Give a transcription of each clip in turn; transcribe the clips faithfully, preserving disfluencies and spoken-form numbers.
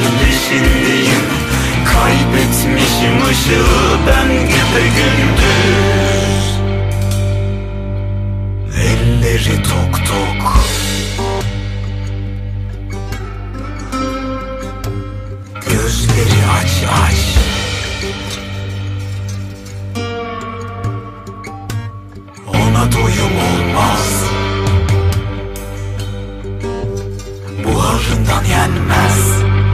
peşindeyim. Kaybetmişim ışığı ben güpegündüz. Elleri tok tok, gözleri aç aç. Ona doyum olmaz, buharından yenmez.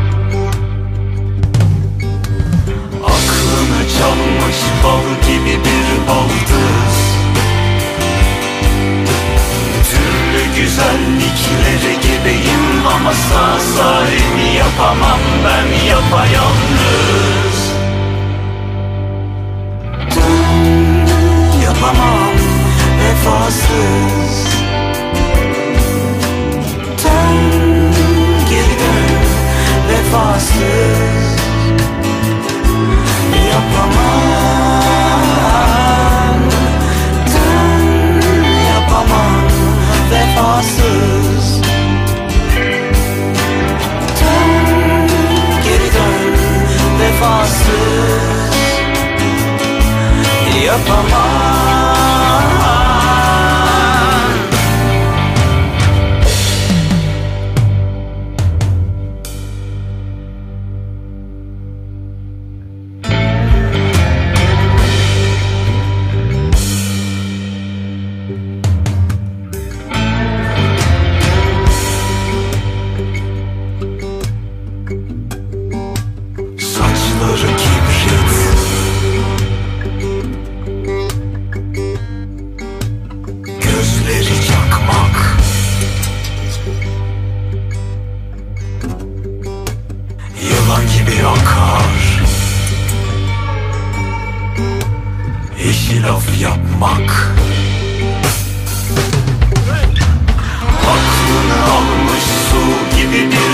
Aklını çalmış bal gibi bir baldız. Türlü güzelliklere gibiyim ama sağ sahibi yapamam ben yapayalnız. Dön, yapamam vefasız. Dön, geri dön vefasız. Yapamam, dön, yapamam vefasız. Dön, geri dön vefasız. Yapamam. Saçları kibrit, gözleri çakmak. Yılan gibi akar, eşi laf yapmak. Aklını almış su gibi bir